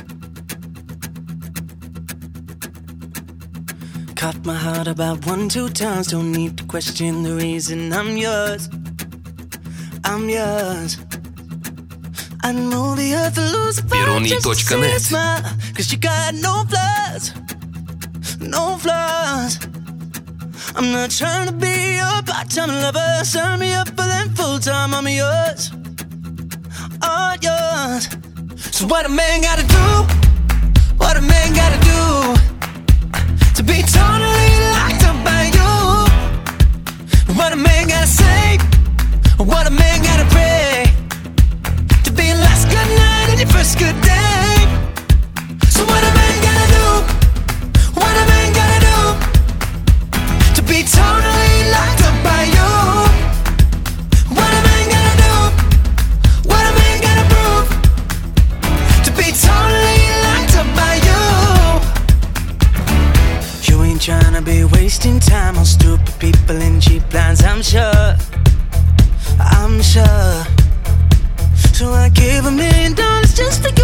Caught my heart about 1-2 times. Don't need to question the reason I'm yours. I'm yours. I'd move the earth to lose the fire just to see you smile. Cause you got no flaws. No flaws. I'm not trying to be your part-time lover. Sign me up for them full-time. I'm yours. All yours. So what a man gotta do? What a man gotta do to be totally locked up by you? What a man gotta say? What a man gotta pray to be your last good night and your first good day? So what a man gotta do? What a man gotta do to be totally locked up by you? What a man gotta do? What a man gotta prove to be totally locked up by you? You ain't tryna be wasting time on stupid people and cheap lines, I'm sure. I'm sure. So I gave $1 million just to